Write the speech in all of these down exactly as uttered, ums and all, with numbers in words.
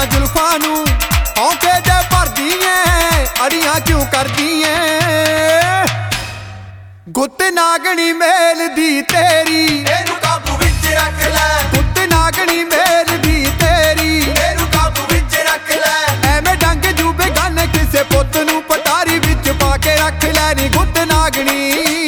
जुल्फां नूं औंके जे भरदी ऐ, अड़ियां क्यों करदी ऐ। गुत्त नागणी मेल दी तेरी, ਇਹਨੂੰ ਕਾਬੂ ਵਿੱਚ ਰੱਖ ਲੈ। गुत्त नागणी मेल दी तेरी, ਇਹਨੂੰ ਕਾਬੂ ਵਿੱਚ ਰੱਖ ਲੈ। ਐਵੇਂ ਡੰਗ ਜੂ ਬੇਗਾਨੇ ਕਿਸੇ ਪੁੱਤ ਨੂੰ ਪਟਾਰੀ ਵਿੱਚ ਪਾ ਕੇ ਰੱਖ ਲੈ ਨੀ ਗੁੱਤ ਨਾਗਣੀ।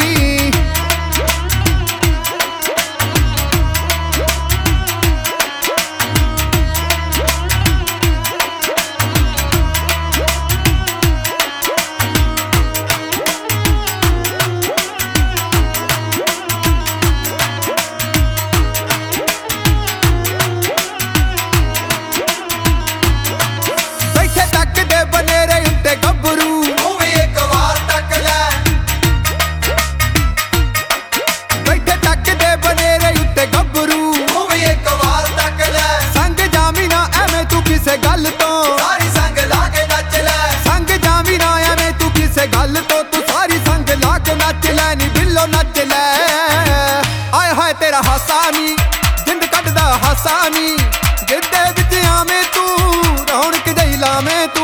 गल तो ਸਾਰੀ ਸੰਗ ਲਾ ਕੇ ਨੱਚ ਲੈ। संग जावी ना एवें तू किसे गल तो, तू सारी संग ला के नच लै नी दिलों नच लै। आए हाय तेरा हासा नी जिंद कटदा हासा नी, गिद्धे विच आवें तू रौनक जही लावें तू।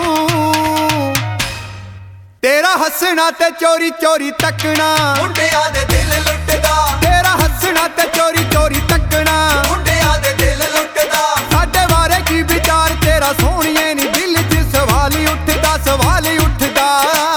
तेरा हसना ते चोरी चोरी तकना, ਮੁੰਡਿਆਂ ਦੇ ਦਿਲ ਲੁੱਟਦਾ। तेरा हसना ते चोरी चोरी तकना, ਮੁੰਡਿਆਂ ਦੇ ਦਿਲ ਲੁੱਟਦਾ। साडे बारे की विचार तेरा सोहणिए नी, दिल च सवाल ही उठदा सवाल ही उठदा।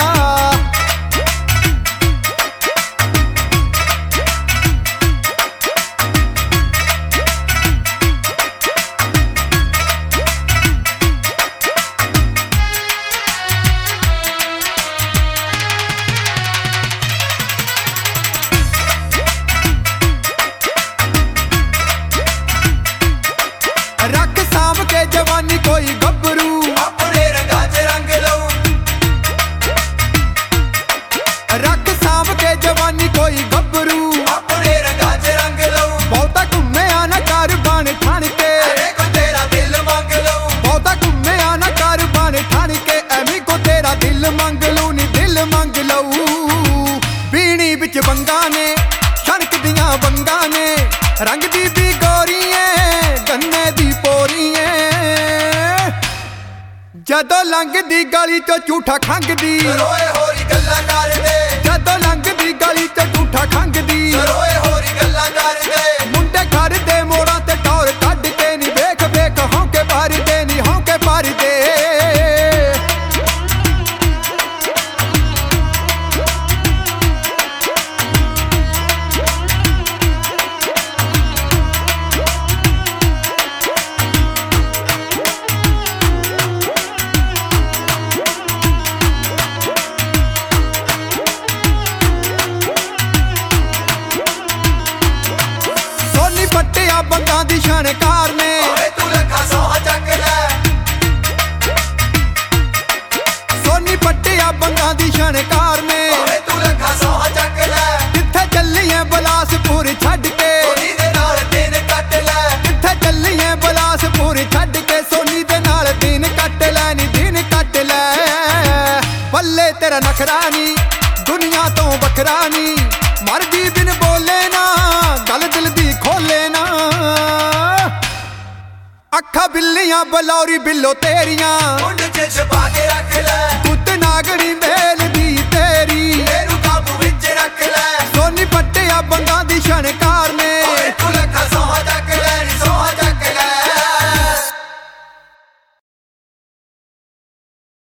रख सांभ के जवानी कोई गभरू, ਆਪਣੇ ਰੰਗਾਂ 'ਚ ਰੰਗ ਲਊ। रख सांभ के जवानी कोई गभरू। ਆਪਣੇ रंगां 'ਚ रंग लऊं। बहुता घुम्मिया ना कर बन ठण के, ਐਵੇਂ ਕੋ ਤੇਰਾ ਦਿਲ ਮੰਗ ਲਊं। बहुता घुम्मिया ना कर बन ठण के, एवें को तेरा दिल मंग लू नी दिल मंग लऊ। बीणी विच बंगा ने छणक दियां बंगा ने, रंग दी भी गोरी ऐ गन्ने दी पोरी ऐ। जदों लंघदी गली चों झूठा खंघदी, ਰੋਏ ਹੋਰੀ ਗੱਲਾਂ ਕਰਦੇ। जदों लंघदी गली चों झूठा खंघदी, ਰੋਏ ਹੋਰੀ ਗੱਲਾਂ ਕਰਦੇ। मुंडे घर दे मोड़ां ते टौर कढ के नी, वेख वेख हौंके भरदे नी हौंके भरदे। सोनी पट्टिया बंगां दी शानकार ने, ਓਏ ਤੂੰ ਲੱਖਾਂ ਸੌਹਾਂ ਚੱਕ ਲੈ। सोनी पट्टिया बंगां दी शानकार ने। ਓਏ ਤੂੰ ਲੱਖਾਂ ਸੌਹਾਂ ਚੱਕ ਲੈ। कित्थे चलिए बिलासपुर छड्ड के, ਸੋਨੀ ਦੇ ਨਾਲ ਦਿਨ ਕੱਟ ਲੈ। कित्थे चलिए बिलासपुर छड्ड के, सोनी दे नाल दिन कट लै नी दिन कट लै। पल्ले तेरा नखरा नी दुनिया तो वखरा नी, मर्जी बिन बोले ना गल दिल दी खोले ना। अखा बिल्लियां बलौरी बिल्लो तेरियां, ਮੁੰਡ 'ਚ ਛਪਾ ਕੇ ਰੱਖ ਲੈ। गुत्त नागणी मेल